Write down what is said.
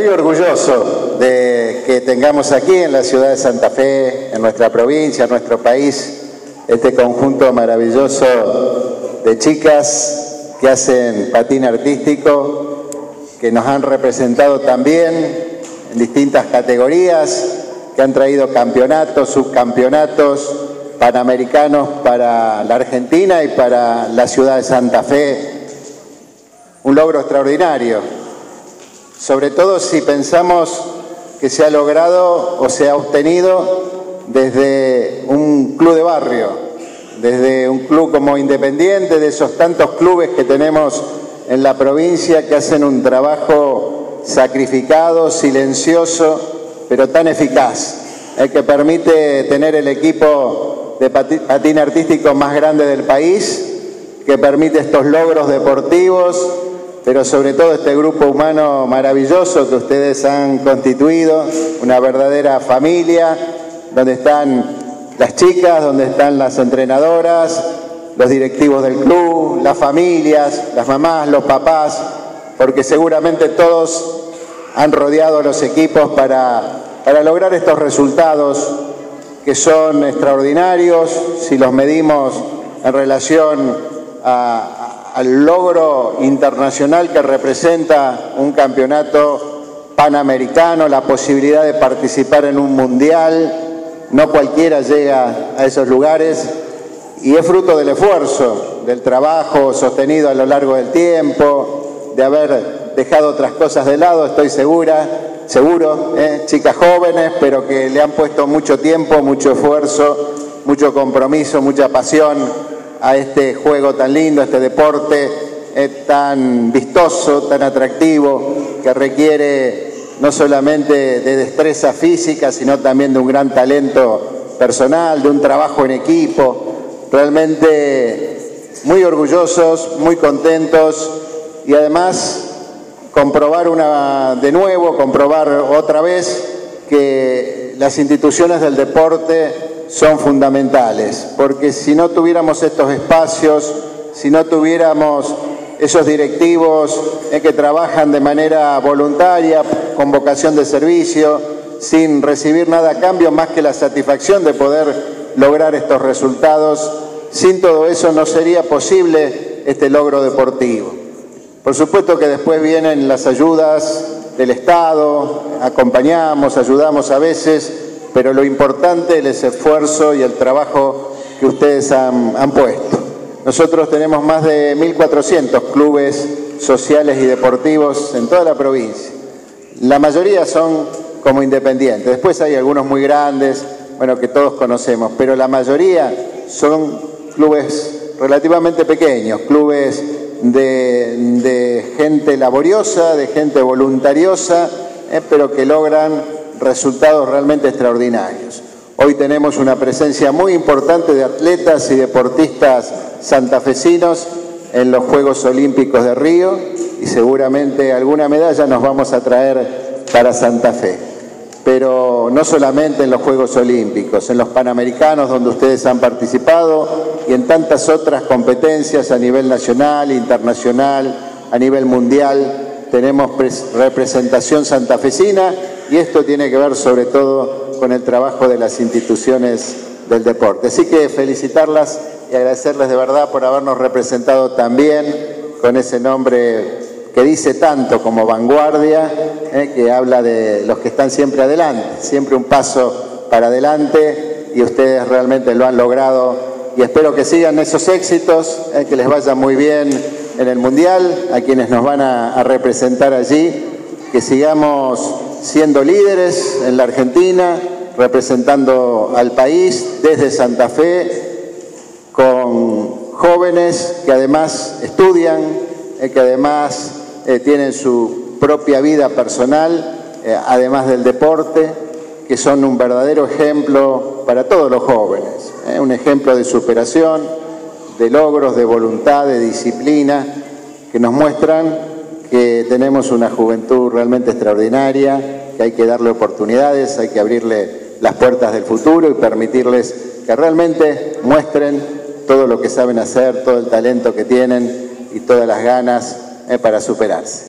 muy orgulloso de que tengamos aquí en la ciudad de Santa Fe, en nuestra provincia, en nuestro país, este conjunto maravilloso de chicas que hacen patín artístico, que nos han representado también en distintas categorías, que han traído campeonatos, subcampeonatos, panamericanos para la Argentina y para la ciudad de Santa Fe. Un logro extraordinario, sobre todo si pensamos que se ha logrado o se ha obtenido desde un club de barrio, desde un club como Independiente, de esos tantos clubes que tenemos en la provincia que hacen un trabajo sacrificado, silencioso, pero tan eficaz, que permite tener el equipo de patín artístico más grande del país, que permite estos logros deportivos, pero sobre todo este grupo humano maravilloso que ustedes han constituido, una verdadera familia, donde están las chicas, donde están las entrenadoras, los directivos del club, las familias, las mamás, los papás, porque seguramente todos han rodeado a los equipos para lograr estos resultados que son extraordinarios si los medimos en relación al logro internacional que representa un campeonato panamericano, la posibilidad de participar en un mundial. No cualquiera llega a esos lugares y es fruto del esfuerzo, del trabajo sostenido a lo largo del tiempo, de haber dejado otras cosas de lado, estoy seguro, chicas jóvenes, pero que le han puesto mucho tiempo, mucho esfuerzo, mucho compromiso, mucha pasión a este juego tan lindo, a este deporte tan vistoso, tan atractivo, que requiere no solamente de destreza física, sino también de un gran talento personal, de un trabajo en equipo. Realmente muy orgullosos, muy contentos y además comprobar otra vez que las instituciones del deporte son fundamentales, porque si no tuviéramos estos espacios, si no tuviéramos esos directivos que trabajan de manera voluntaria, con vocación de servicio, sin recibir nada a cambio más que la satisfacción de poder lograr estos resultados, sin todo eso no sería posible este logro deportivo. Por supuesto que después vienen las ayudas del Estado, acompañamos, ayudamos a veces, pero lo importante es el esfuerzo y el trabajo que ustedes han puesto. Nosotros tenemos más de 1.400 clubes sociales y deportivos en toda la provincia. La mayoría son como Independiente. Después hay algunos muy grandes, bueno, que todos conocemos, pero la mayoría son clubes relativamente pequeños, clubes de gente laboriosa, de gente voluntariosa, pero que logran resultados realmente extraordinarios. Hoy tenemos una presencia muy importante de atletas y deportistas santafesinos en los Juegos Olímpicos de Río y seguramente alguna medalla nos vamos a traer para Santa Fe. Pero no solamente en los Juegos Olímpicos, en los Panamericanos donde ustedes han participado y en tantas otras competencias a nivel nacional, internacional, a nivel mundial, tenemos representación santafesina y esto tiene que ver sobre todo con el trabajo de las instituciones del deporte. Así que felicitarlas y agradecerles de verdad por habernos representado también con ese nombre que dice tanto como vanguardia, que habla de los que están siempre adelante, siempre un paso para adelante y ustedes realmente lo han logrado y espero que sigan esos éxitos, que les vaya muy bien en el Mundial, a quienes nos van a representar allí, que sigamos siendo líderes en la Argentina, representando al país desde Santa Fe, con jóvenes que además estudian, que además tienen su propia vida personal, además del deporte, que son un verdadero ejemplo para todos los jóvenes, un ejemplo de superación, de logros, de voluntad, de disciplina, que nos muestran que tenemos una juventud realmente extraordinaria, que hay que darle oportunidades, hay que abrirle las puertas del futuro y permitirles que realmente muestren todo lo que saben hacer, todo el talento que tienen y todas las ganas para superarse.